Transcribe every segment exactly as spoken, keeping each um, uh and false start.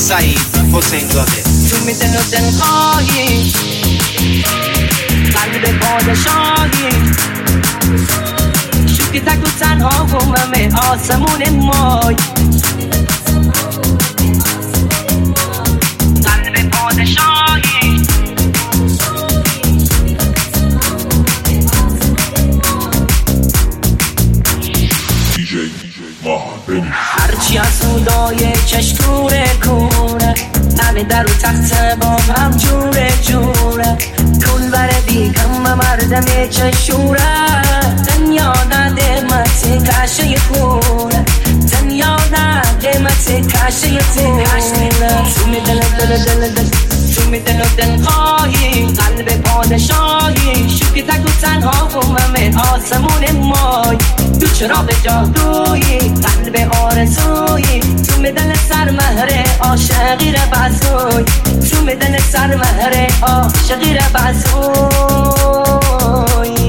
سعید حسین زاده. تو می دل و دل خواهی قلب پادشاهی شوکی تک و تنها و همه آسمون مای قلب پادشاهی هرچی از سودای چشتوره کونه همه در و تخت با هم جوره جوره کل بر دیگم مردم چشوره دنیا داده مت کشه خونه دنیا داده مت کشه خونه تو می دل دل دل دل تو می دل دل خواهی قلب پادشاهی شوکی تک و تنها و همه آسمون مای تو چراغ جادویی قلب آرزویی تو می دل سرمهر عاشقی ربزوی تو می دل سرمهر عاشقی ربزوی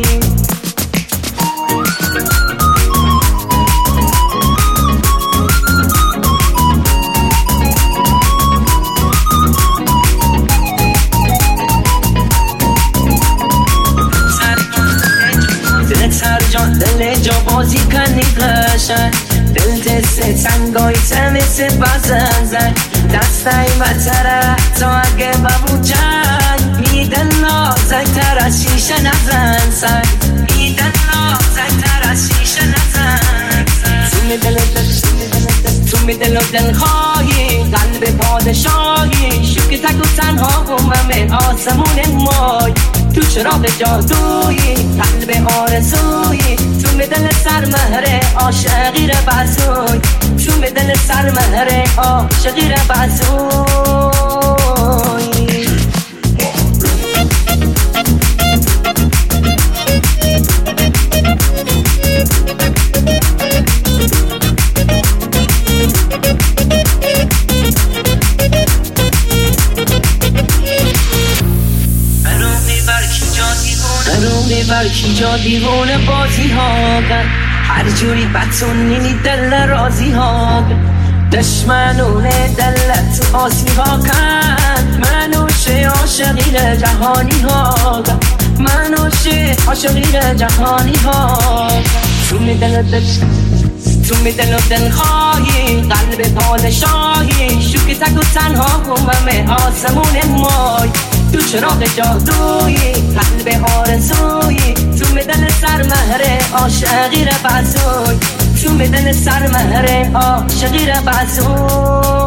هر جان دل جا بازی کنی قشن دل تسه سنگای تمیسه بزن زن دستای متره تا اگه ببو جنگ میدن نازک تر از شیشه نزن سن میدن نازک تر از شیشه نزن تو می دل تو می دل و دل خواهی قلب پادشاهی شوکی تک و تنها و همه آسمون مای تو چراغ جادویی قلب آرزویی تو می دل سرمهر عاشقی ربزوی تو می دل سرمهر عاشقی ربزوی برونی برکی جا دیوونه بازی ها کن هر جوری بتونی دل رازی ها کن دشمنونه دلت آسی ها کن منوشه عاشقی جهانی ها کن منوشه عاشقی جهانی ها تو می دل دل تو می دل و دل خواهی قلب پادشاهی شوکی تک و تنها و همه آسمون مای تو چراغ جادویی قلب آرزویی تو می دل سرمهر عاشقی ربزوی تو می دل سرمهر عاشقی ربزوی